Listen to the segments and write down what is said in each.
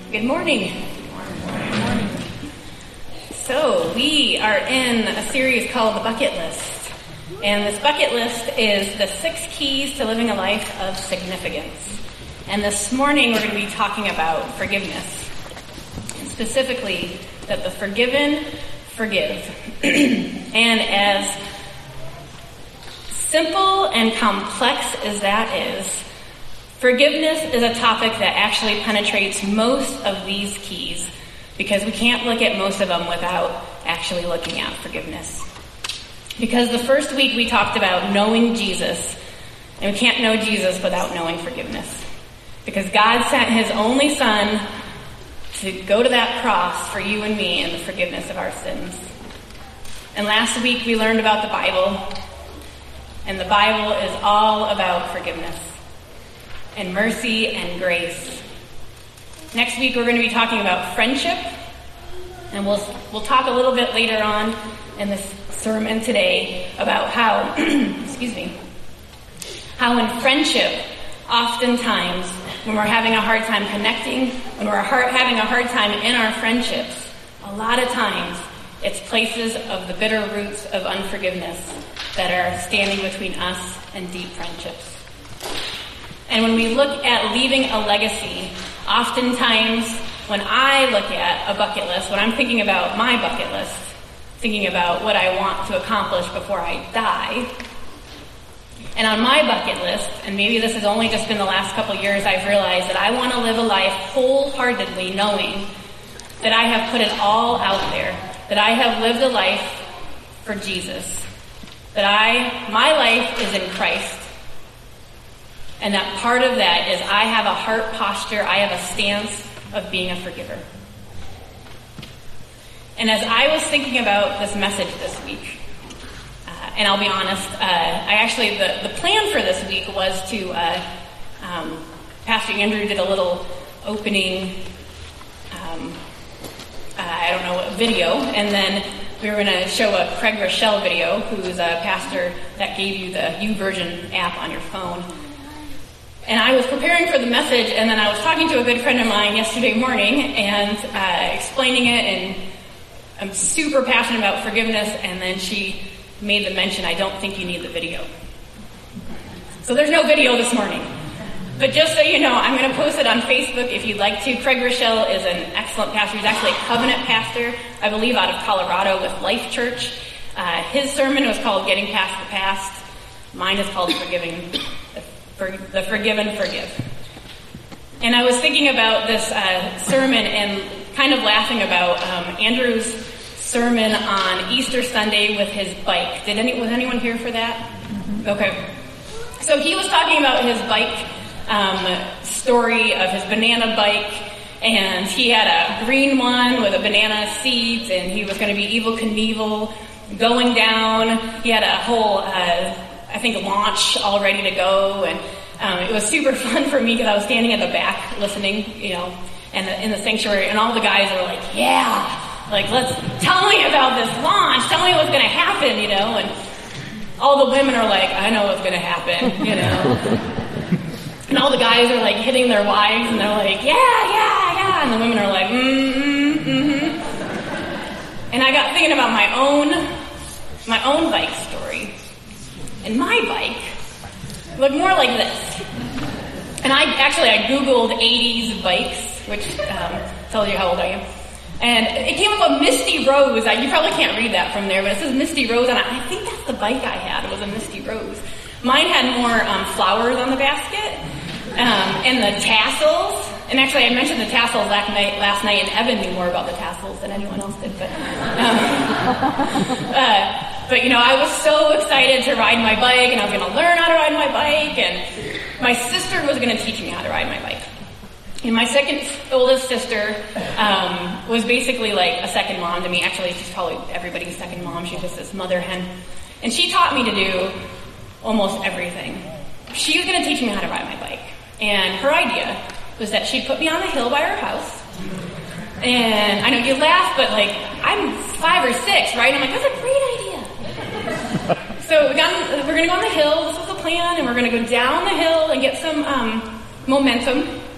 Good morning. Good morning. So we are in a series called The Bucket List. And this bucket list is the 6 keys to living a life of significance. And this morning we're going to be talking about forgiveness. And specifically, that the forgiven forgive. And as simple and complex as that is, forgiveness is a topic that actually penetrates most of these keys because we can't look at most of them without actually looking at forgiveness. Because the first week we talked about knowing Jesus, and we can't know Jesus without knowing forgiveness. Because God sent His only Son to go to that cross for you and me and the forgiveness of our sins. And last week we learned about the Bible, and the Bible is all about forgiveness and mercy and grace. Next week we're going to be talking about friendship, and we'll talk a little bit later on in this sermon today about how, how in friendship, oftentimes when we're having a hard time connecting, when we're having a hard time in our friendships, a lot of times it's places of the bitter roots of unforgiveness that are standing between us and deep friendships. And when we look at leaving a legacy, oftentimes when I look at a bucket list, when I'm thinking about my bucket list, thinking about what I want to accomplish before I die, and on my bucket list, and maybe this has only just been the last couple years, I've realized that I want to live a life wholeheartedly knowing that I have put it all out there, that I have lived a life for Jesus, that my life is in Christ. And that part of that is I have a heart posture, I have a stance of being a forgiver. And as I was thinking about this message this week, and I'll be honest, the plan for this week was to, Pastor Andrew did a little opening, video, and then we were going to show a Craig Rochelle video, who's a pastor that gave you the YouVersion app on your phone. And I was preparing for the message, and then I was talking to a good friend of mine yesterday morning and explaining it, and I'm super passionate about forgiveness, and then she made the mention, I don't think you need the video. So there's no video this morning. But just so you know, I'm going to post it on Facebook if you'd like to. Craig Rochelle is an excellent pastor. He's actually a covenant pastor, I believe, out of Colorado with Life Church. His sermon was called Getting Past the Past. Mine is called The Forgiven Forgive. And I was thinking about this sermon and kind of laughing about Andrew's sermon on Easter Sunday with his bike. Was anyone here for that? Mm-hmm. Okay. So he was talking about his bike story of his banana bike, and he had a green one with a banana seat, and he was going to be Evel Knievel going down. He had a whole, launch all ready to go, and it was super fun for me because I was standing at the back listening, and in the sanctuary, and all the guys were like, yeah, let's tell me about this launch, tell me what's going to happen, and all the women are like, I know what's going to happen, And all the guys are like hitting their wives, and they're like, yeah, and the women are like, And I got thinking about my own bike story. And my bike looked more like this. And I Googled 80s bikes, which tells you how old I am. And it came up a Misty Rose. You probably can't read that from there, but it says Misty Rose, and I think that's the bike I had. It was a Misty Rose. Mine had more flowers on the basket, and the tassels. And actually, I mentioned the tassels last night, and Evan knew more about the tassels than anyone else did. But I was so excited to ride my bike, and I was going to learn how to ride my bike, and my sister was going to teach me how to ride my bike. And my second oldest sister was basically like a second mom to me. Actually, she's probably everybody's second mom. She's just this mother hen. And she taught me to do almost everything. She was going to teach me how to ride my bike. And her idea was that she'd put me on a hill by her house. And I know you laugh, but I'm 5 or 6, right? I'm like, that's a great idea. So we're going to go on the hill. This was the plan. And we're going to go down the hill and get some momentum.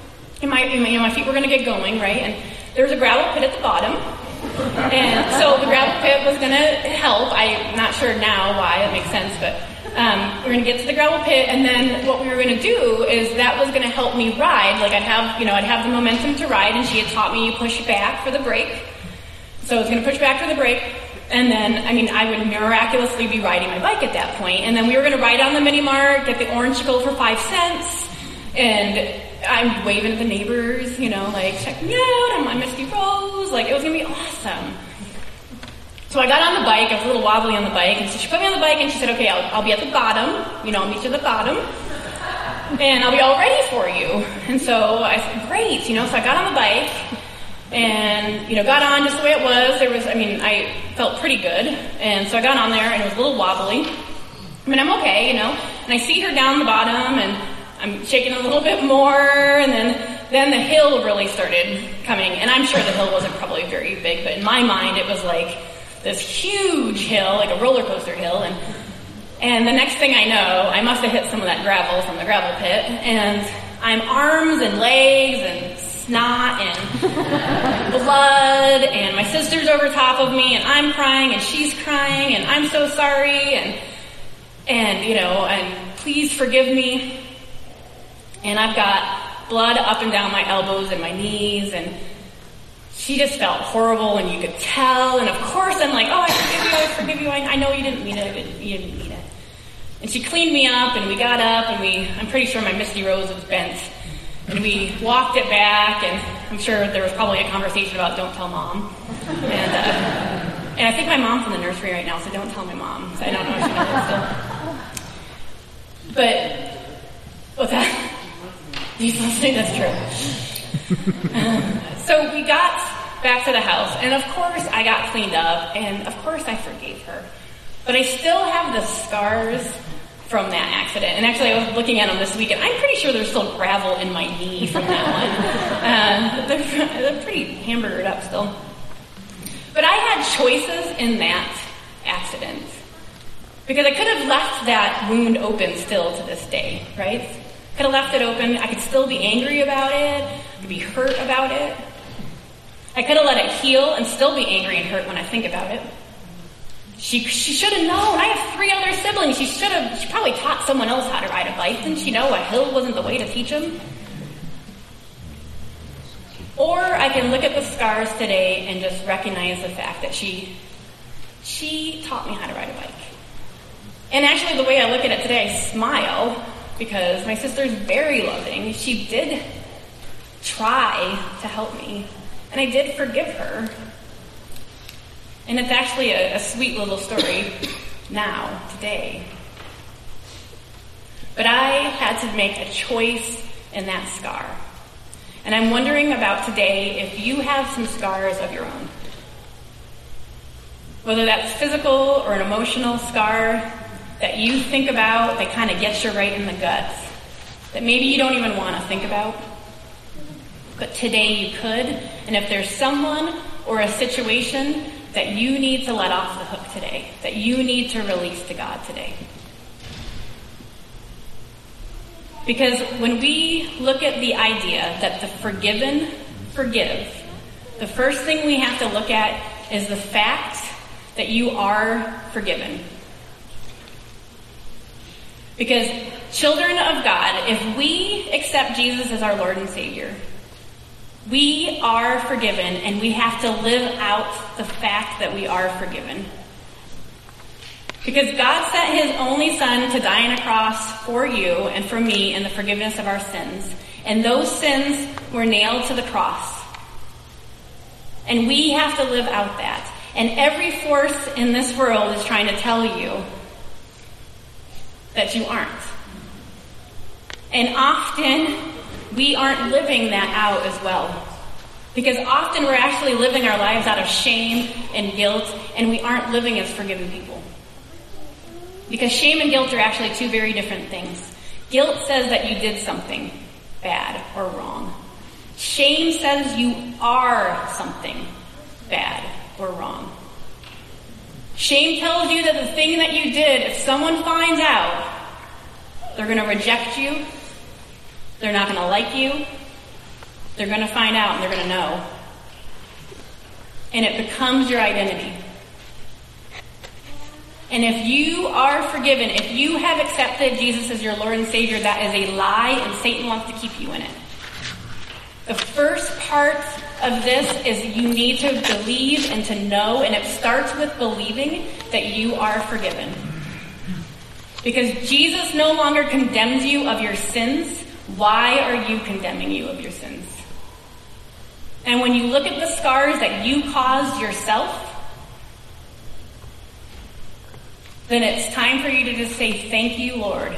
my feet were going to get going, right? And there was a gravel pit at the bottom. And so the gravel pit was going to help. I'm not sure now why, it makes sense, but we're going to get to the gravel pit, and then what we were going to do is that was going to help me ride. Like I'd have the momentum to ride, and she had taught me you push back for the brake. So I was going to push back for the brake, and then, I would miraculously be riding my bike at that point. And then we were going to ride down the mini mart, get the orange for 5 cents, and I'm waving at the neighbors, like, check me out, I'm on Misty Rose, like, it was going to be awesome. So I got on the bike, I was a little wobbly on the bike, and so she put me on the bike, and she said, okay, I'll be at the bottom, I'll meet you at the bottom, and I'll be all ready for you. And so I said, great, so I got on the bike, and, got on just the way it was. I felt pretty good, and so I got on there, and it was a little wobbly. I'm okay, and I see her down the bottom, and I'm shaking a little bit more, and then the hill really started coming, and I'm sure the hill wasn't probably very big, but in my mind it was like this huge hill, like a roller coaster hill, and the next thing I know, I must have hit some of that gravel from the gravel pit, and I'm arms and legs and snot and blood, and my sister's over top of me, and I'm crying, and she's crying, and I'm so sorry, and please forgive me. And I've got blood up and down my elbows and my knees, and she just felt horrible, and you could tell. And of course, I'm like, oh, I forgive you. I know you didn't mean it, but you didn't mean it. And she cleaned me up, and we got up, and I'm pretty sure my Misty Rose was bent. And we walked it back, and I'm sure there was probably a conversation about don't tell mom. And I think my mom's in the nursery right now, so don't tell my mom. So I don't know if she knows still. But what's that? He's listening, that's true. So we got back to the house, and of course I got cleaned up, and of course I forgave her. But I still have the scars from that accident. And actually I was looking at them this weekend. I'm pretty sure there's still gravel in my knee from that one. They're pretty hamburgered up still. But I had choices in that accident. Because I could have left that wound open still to this day, right? Could have left it open. I could still be angry about it. I could be hurt about it. I could have let it heal and still be angry and hurt when I think about it. She should have known. I have 3 other siblings. She probably taught someone else how to ride a bike. Didn't she know a hill wasn't the way to teach them? Or I can look at the scars today and just recognize the fact that she taught me how to ride a bike. And actually the way I look at it today, I smile because my sister's very loving. She did try to help me, and I did forgive her. And it's actually a sweet little story now, today. But I had to make a choice in that scar. And I'm wondering about today if you have some scars of your own. Whether that's physical or an emotional scar that you think about that kind of gets you right in the guts, that maybe you don't even want to think about. But today you could. And if there's someone or a situation that you need to let off the hook today, that you need to release to God today. Because when we look at the idea that the forgiven forgive, the first thing we have to look at is the fact that you are forgiven. Because children of God, if we accept Jesus as our Lord and Savior, we are forgiven, and we have to live out the fact that we are forgiven. Because God sent His only Son to die on a cross for you and for me in the forgiveness of our sins. And those sins were nailed to the cross. And we have to live out that. And every force in this world is trying to tell you that you aren't. And often we aren't living that out as well. Because often we're actually living our lives out of shame and guilt, and we aren't living as forgiven people. Because shame and guilt are actually 2 very different things. Guilt says that you did something bad or wrong. Shame says you are something bad or wrong. Shame tells you that the thing that you did, if someone finds out, they're going to reject you, they're not going to like you, They're going to find out and they're going to know. And it becomes your identity. And if you are forgiven, if you have accepted Jesus as your Lord and Savior, that is a lie, and Satan wants to keep you in it. The first part of this is you need to believe and to know, and it starts with believing that you are forgiven. Because Jesus no longer condemns you of your sins. Why are you condemning you of your sins? And when you look at the scars that you caused yourself, then it's time for you to just say, thank you, Lord.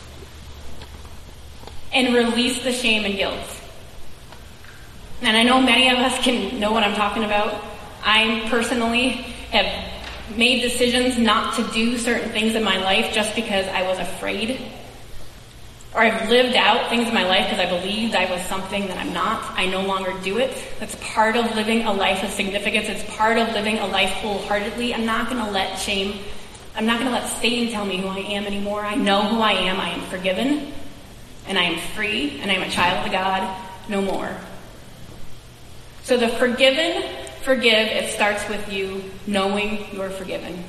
And release the shame and guilt. And I know many of us can know what I'm talking about. I personally have made decisions not to do certain things in my life just because I was afraid. Or I've lived out things in my life because I believed I was something that I'm not. I no longer do it. That's part of living a life of significance. It's part of living a life wholeheartedly. I'm not going to let Satan tell me who I am anymore. I know who I am. I am forgiven. And I am free. And I am a child of God. No more. So the forgive, it starts with you knowing you're forgiven.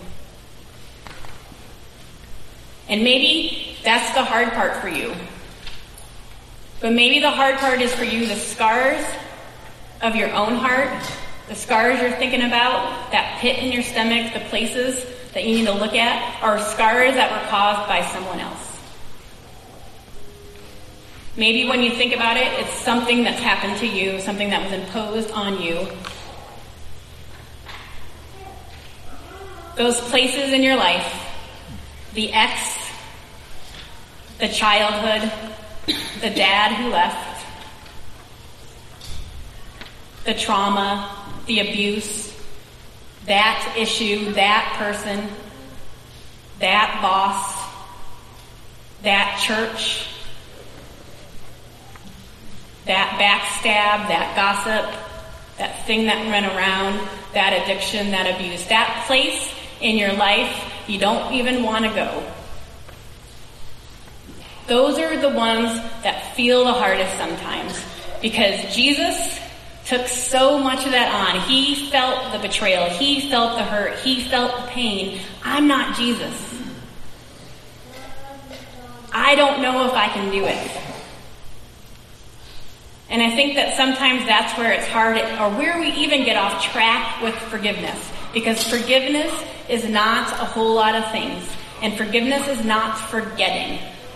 And maybe that's the hard part for you. But maybe the hard part is for you the scars of your own heart, the scars you're thinking about, that pit in your stomach, the places that you need to look at, are scars that were caused by someone else. Maybe when you think about it, it's something that's happened to you, something that was imposed on you. Those places in your life, the ex, the childhood, the dad who left, the trauma, the abuse, that issue, that person, that boss, that church, that backstab, that gossip, that thing that went around, that addiction, that abuse, that place in your life you don't even want to go. Those are the ones that feel the hardest sometimes, because Jesus took so much of that on. He felt the betrayal. He felt the hurt. He felt the pain. I'm not Jesus. I don't know if I can do it. And I think that sometimes that's where it's hard, or where we even get off track with forgiveness. Because forgiveness is not a whole lot of things. And forgiveness is not forgetting.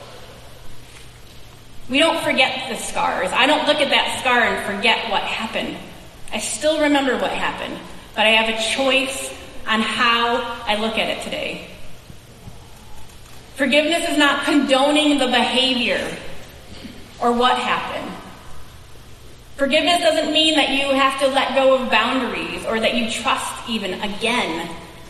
We don't forget the scars. I don't look at that scar and forget what happened. I still remember what happened. But I have a choice on how I look at it today. Forgiveness is not condoning the behavior or what happened. Forgiveness doesn't mean that you have to let go of boundaries or that you trust even again.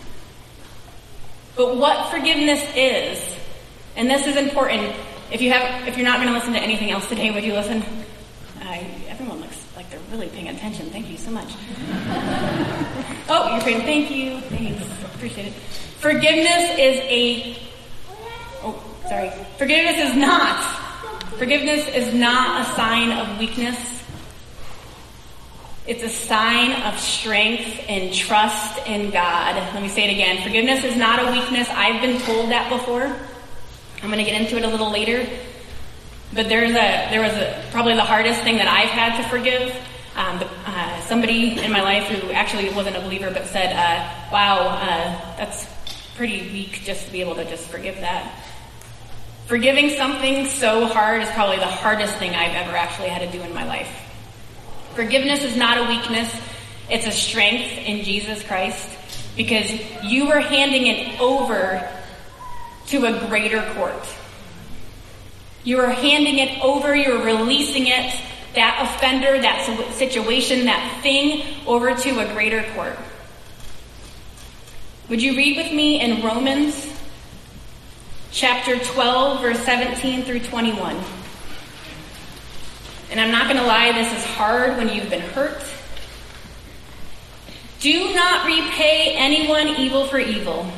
But what forgiveness is, and this is important, if you're not going to listen to anything else today, would you listen? Everyone looks like they're really paying attention. Thank you so much. Oh, you're saying thank you. Thanks. Appreciate it. Forgiveness is not a sign of weakness. It's a sign of strength and trust in God. Let me say it again. Forgiveness is not a weakness. I've been told that before. I'm going to get into it a little later. But there was probably the hardest thing that I've had to forgive. Somebody in my life who actually wasn't a believer but said, wow, that's pretty weak just to be able to just forgive that. Forgiving something so hard is probably the hardest thing I've ever actually had to do in my life. Forgiveness is not a weakness. It's a strength in Jesus Christ, because you are handing it over to a greater court. You are handing it over. You're releasing it, that offender, that situation, that thing, over to a greater court. Would you read with me in Romans chapter 12, verse 17 through 21? And I'm not going to lie, this is hard when you've been hurt. Do not repay anyone evil for evil.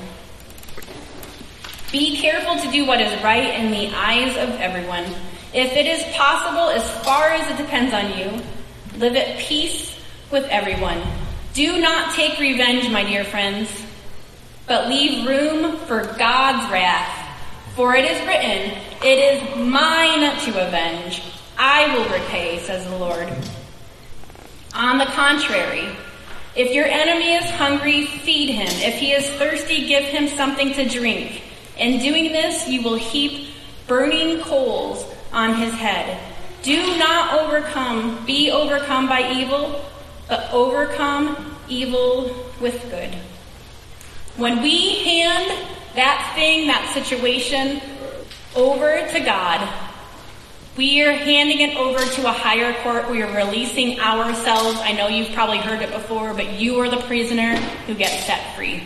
Be careful to do what is right in the eyes of everyone. If it is possible, as far as it depends on you, Live at peace with everyone. Do not take revenge, my dear friends, but leave room for God's wrath. For it is written, it is mine to avenge. I will repay, says the Lord. On the contrary, if your enemy is hungry, feed him. If he is thirsty, give him something to drink. In doing this, you will heap burning coals on his head. Do not be overcome by evil, but overcome evil with good. When we hand that thing, that situation, over to God, we are handing it over to a higher court. We are releasing ourselves. I know you've probably heard it before, but you are the prisoner who gets set free.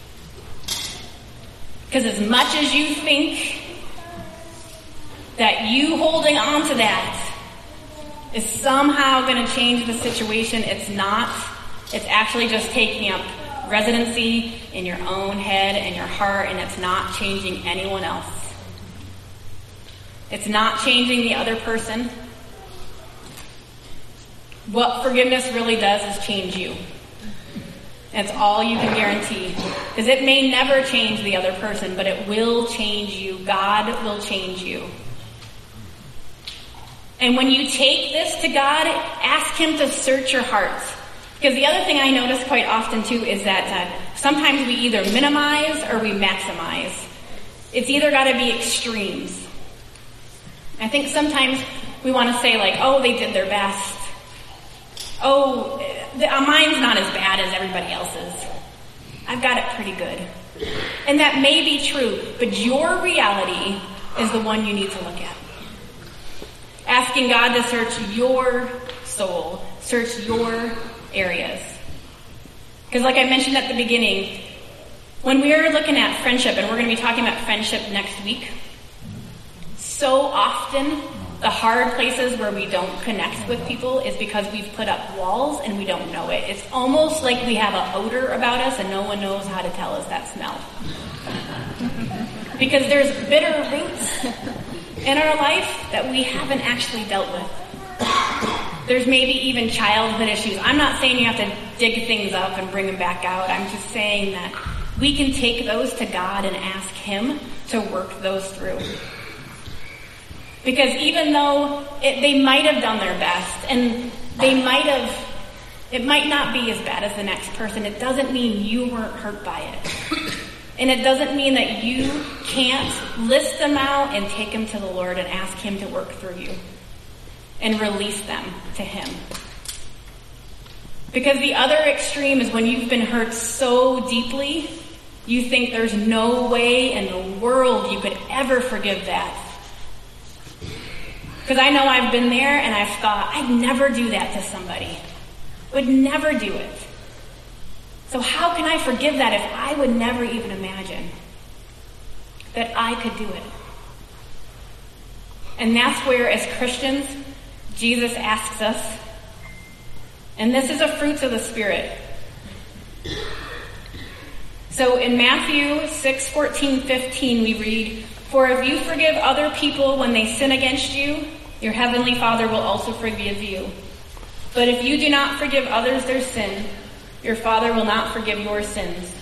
Because as much as you think that you holding on to that is somehow going to change the situation, it's not. It's actually just taking up residency in your own head and your heart, and it's not changing anyone else. It's not changing the other person. What forgiveness really does is change you. That's all you can guarantee. Because it may never change the other person, but it will change you. God will change you. And when you take this to God, ask him to search your heart. Because the other thing I notice quite often too is that sometimes we either minimize or we maximize. It's either got to be extremes. I think sometimes we want to say like, oh, they did their best. Oh, mine's not as bad as everybody else's. I've got it pretty good. And that may be true, but your reality is the one you need to look at. Asking God to search your soul, search your areas. Because like I mentioned at the beginning, when we're looking at friendship, and we're going to be talking about friendship next week, so often the hard places where we don't connect with people is because we've put up walls and we don't know it. It's almost like we have an odor about us and no one knows how to tell us that smell. Because there's bitter roots in our life that we haven't actually dealt with. There's maybe even childhood issues. I'm not saying you have to dig things up and bring them back out. I'm just saying that we can take those to God and ask him to work those through. Because even though they might have done their best and it might not be as bad as the next person, it doesn't mean you weren't hurt by it. And it doesn't mean that you can't list them out and take them to the Lord and ask him to work through you and release them to him. Because the other extreme is when you've been hurt so deeply, you think there's no way in the world you could ever forgive that. Because I know I've been there and I've thought, I'd never do that to somebody. Would never do it. So how can I forgive that if I would never even imagine that I could do it? And that's where, as Christians, Jesus asks us, and this is a fruit of the Spirit. So in Matthew 6:14-15, we read, "For if you forgive other people when they sin against you, your heavenly Father will also forgive you. But if you do not forgive others their sin, your Father will not forgive your sins."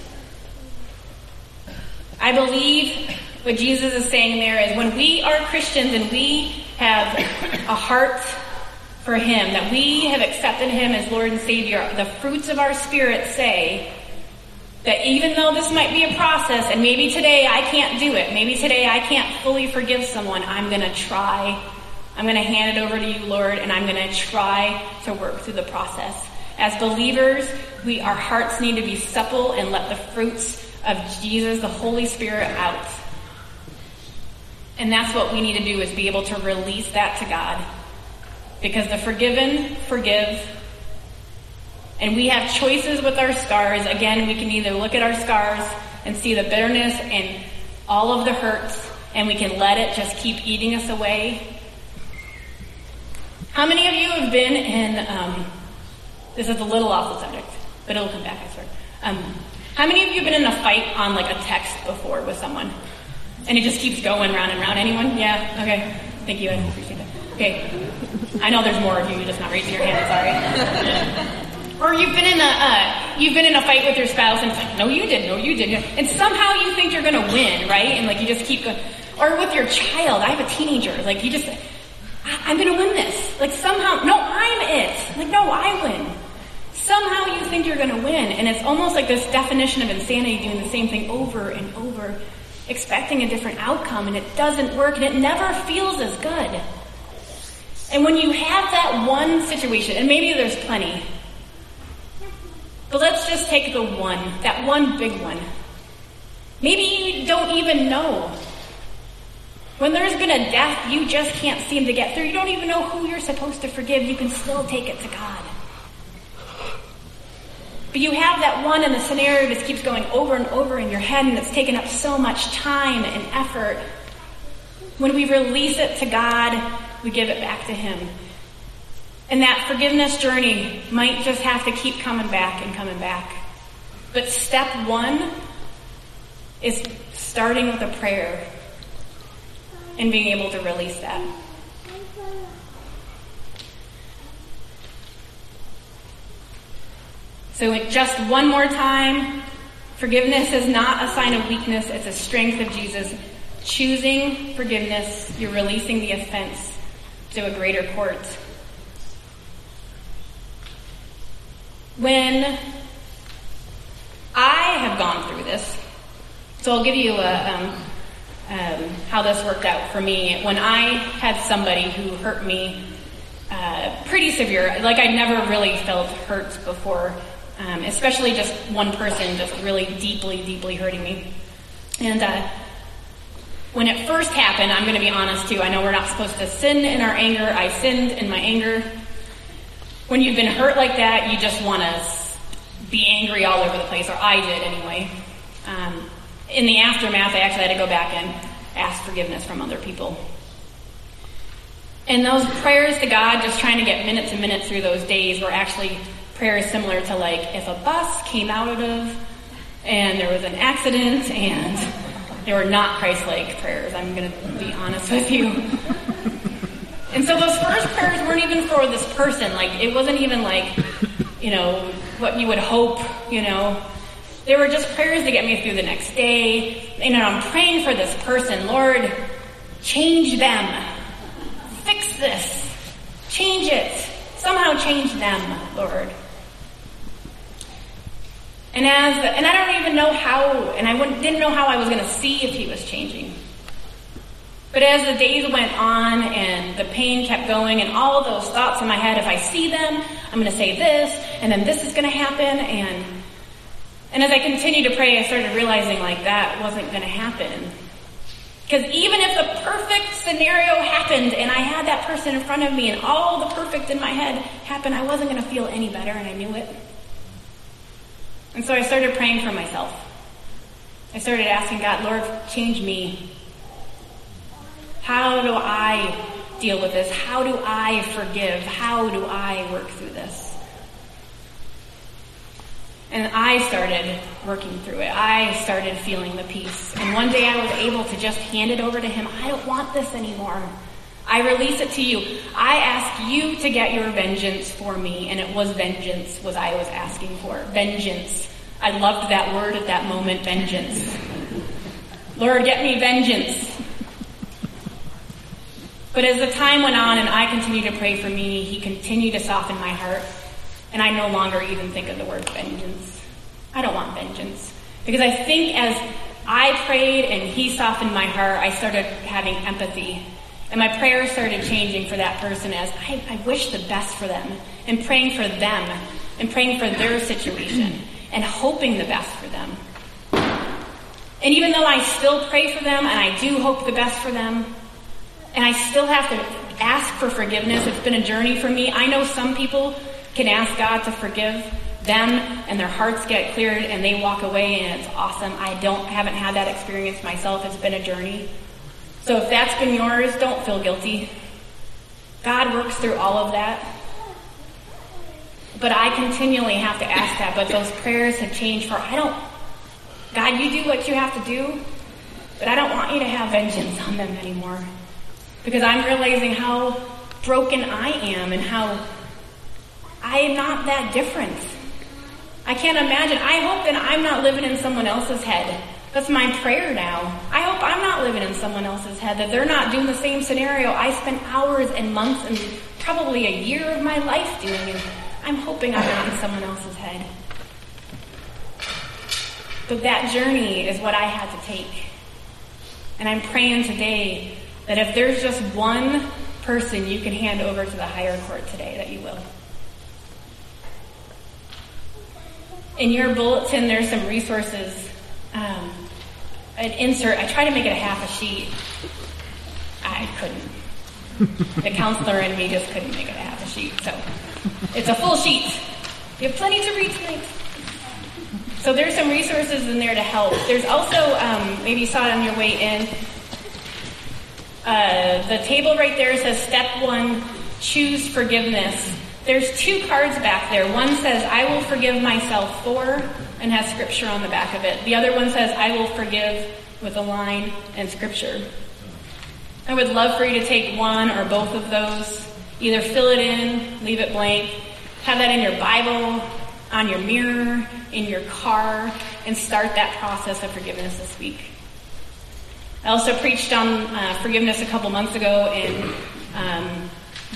I believe what Jesus is saying there is when we are Christians and we have a heart for him, that we have accepted him as Lord and Savior, the fruits of our Spirit say that even though this might be a process, and maybe today I can't do it, maybe today I can't fully forgive someone, I'm going to try. I'm going to hand it over to you, Lord, and I'm going to try to work through the process. As believers, our hearts need to be supple and let the fruits of Jesus, the Holy Spirit, out. And that's what we need to do, is be able to release that to God. Because the forgiven forgive. And we have choices with our scars. Again, we can either look at our scars and see the bitterness and all of the hurts, and we can let it just keep eating us away. How many of you have been in, this is a little off the subject, but it'll come back, I swear. How many of you have been in a fight on like a text before with someone? And it just keeps going round and round. Anyone? Yeah? Okay. Thank you. I appreciate that. Okay. I know there's more of you, you're just not raising your hand, sorry. Or you've been in a fight with your spouse and it's like, no you didn't. And somehow you think you're gonna win, right? And like you just keep going. Or with your child, I have a teenager, like I'm gonna win this. Like somehow, no, I'm it. Like, no, I win. Somehow you think you're gonna win. And it's almost like this definition of insanity, doing the same thing over and over, expecting a different outcome, and it doesn't work, and it never feels as good. And when you have that one situation, and maybe there's plenty, but let's just take that one big one. Maybe you don't even know. When there's been a death you just can't seem to get through, you don't even know who you're supposed to forgive, you can still take it to God. But you have that one and the scenario just keeps going over and over in your head and it's taken up so much time and effort. When we release it to God, we give it back to Him. And that forgiveness journey might just have to keep coming back and coming back. But step one is starting with a prayer and being able to release that. So just one more time, forgiveness is not a sign of weakness, it's a strength of Jesus. Choosing forgiveness, you're releasing the offense to a greater court. When I have gone through this, so I'll give you how this worked out for me. When I had somebody who hurt me pretty severe, like I'd never really felt hurt before, especially just one person just really deeply, deeply hurting me. And when it first happened, I'm going to be honest too, I know we're not supposed to sin in our anger. I sinned in my anger. When you've been hurt like that, you just want to be angry all over the place, or I did anyway. In the aftermath, I actually had to go back and ask forgiveness from other people. And those prayers to God, just trying to get minutes and minutes through those days, were actually prayers similar to like if a bus came out of and there was an accident, and they were not Christ-like prayers, I'm going to be honest with you. And so those first prayers weren't even for this person. Like, it wasn't even like, what you would hope, They were just prayers to get me through the next day. I'm praying for this person. Lord, change them. Fix this. Change it. Somehow change them, Lord. And I don't even know how, and didn't know how I was going to see if He was changing. But as the days went on and the pain kept going and all of those thoughts in my head, if I see them, I'm going to say this, and then this is going to happen. And as I continued to pray, I started realizing like that wasn't going to happen. Because even if the perfect scenario happened and I had that person in front of me and all the perfect in my head happened, I wasn't going to feel any better, and I knew it. And so I started praying for myself. I started asking God, Lord, change me. How do I deal with this? How do I forgive? How do I work through this? And I started working through it. I started feeling the peace. And one day I was able to just hand it over to Him. I don't want this anymore. I release it to You. I ask You to get Your vengeance for me. And it was vengeance what I was asking for. Vengeance. I loved that word at that moment, vengeance. Lord, get me vengeance. But as the time went on and I continued to pray for me, He continued to soften my heart. And I no longer even think of the word vengeance. I don't want vengeance. Because I think as I prayed and He softened my heart, I started having empathy. And my prayers started changing for that person as I wish the best for them. And praying for them. And praying for their situation. And hoping the best for them. And even though I still pray for them and I do hope the best for them, and I still have to ask for forgiveness, it's been a journey for me. I know some people can ask God to forgive them and their hearts get cleared and they walk away and it's awesome. I haven't had that experience myself. It's been a journey. So if that's been yours, don't feel guilty. God works through all of that. But I continually have to ask that. But those prayers have changed God, You do what You have to do, but I don't want You to have vengeance on them anymore. Because I'm realizing how broken I am and how I am not that different. I can't imagine. I hope that I'm not living in someone else's head. That's my prayer now. I hope I'm not living in someone else's head, that they're not doing the same scenario I spent hours and months and probably a year of my life doing, and I'm hoping I'm not in someone else's head. But that journey is what I had to take. And I'm praying today that if there's just one person you can hand over to the higher court today, that you will. In your bulletin, there's some resources. An insert. I tried to make it a half a sheet. I couldn't. The counselor in me just couldn't make it a half a sheet. So it's a full sheet. You have plenty to read tonight. So there's some resources in there to help. There's also, maybe you saw it on your way in, the table right there says step 1, choose forgiveness. There's 2 cards back there. One says, I will forgive myself for, and has scripture on the back of it. The other one says, I will forgive, with a line and scripture. I would love for you to take one or both of those. Either fill it in, leave it blank, have that in your Bible, on your mirror, in your car, and start that process of forgiveness this week. I also preached on forgiveness a couple months ago and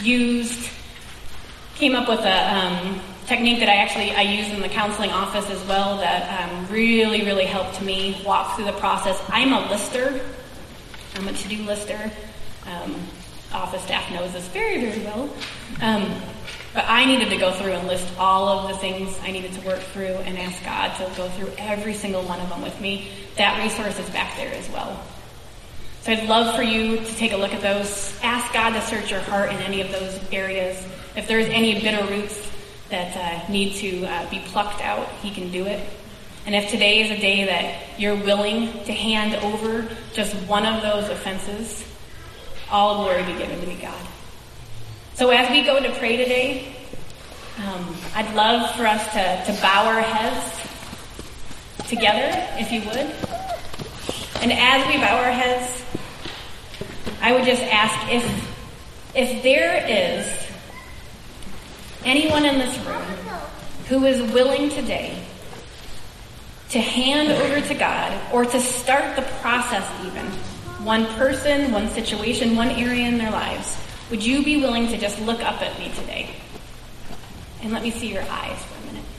came up with a technique that I use in the counseling office as well that really, really helped me walk through the process. I'm a lister. I'm a to-do lister. Office staff knows this very, very well. But I needed to go through and list all of the things I needed to work through and ask God to go through every single one of them with me. That resource is back there as well. So I'd love for you to take a look at those. Ask God to search your heart in any of those areas. If there's any bitter roots that need to be plucked out, He can do it. And if today is a day that you're willing to hand over just one of those offenses, all glory be given to me, God. So as we go to pray today, I'd love for us to bow our heads together, if you would. And as we bow our heads, I would just ask if there is anyone in this room who is willing today to hand over to God or to start the process even, one person, one situation, one area in their lives, would you be willing to just look up at me today? And let me see your eyes for a minute.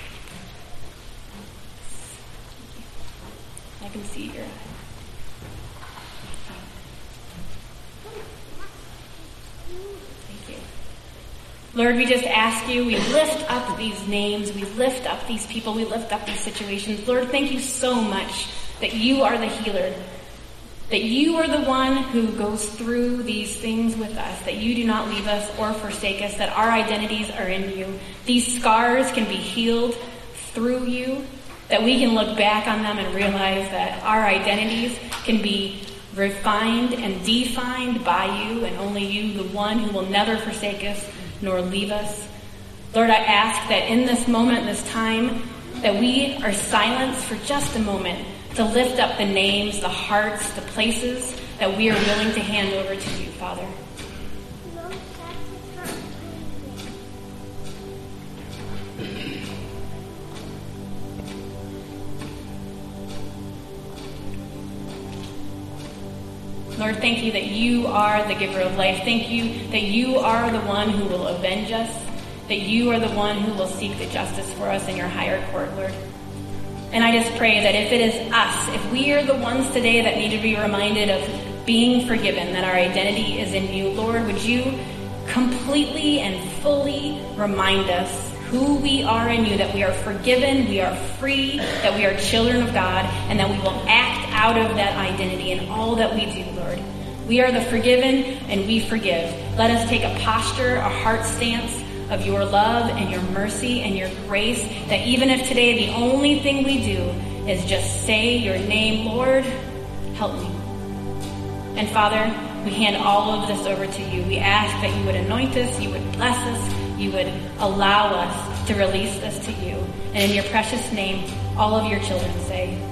I can see your eyes. Thank you. Lord, we just ask you, we lift up these names, we lift up these people, we lift up these situations. Lord, thank you so much that you are the healer, that you are the one who goes through these things with us, that you do not leave us or forsake us, that our identities are in you. These scars can be healed through you, that we can look back on them and realize that our identities can be refined and defined by you, and only you, the one who will never forsake us nor leave us. Lord, I ask that in this moment, this time, that we are silenced for just a moment to lift up the names, the hearts, the places that we are willing to hand over to you, Father. Lord, thank you that you are the giver of life. Thank you that you are the one who will avenge us, that you are the one who will seek the justice for us in your higher court, Lord. And I just pray that if it is us, if we are the ones today that need to be reminded of being forgiven, that our identity is in you, Lord, would you completely and fully remind us who we are in you, that we are forgiven, we are free, that we are children of God, and that we will act out of that identity in all that we do, Lord. We are the forgiven, and we forgive. Let us take a posture, a heart stance of your love and your mercy and your grace, that even if today the only thing we do is just say your name, Lord, help me. And Father, we hand all of this over to you. We ask that you would anoint us, you would bless us, you would allow us to release this to you. And in your precious name, all of your children say,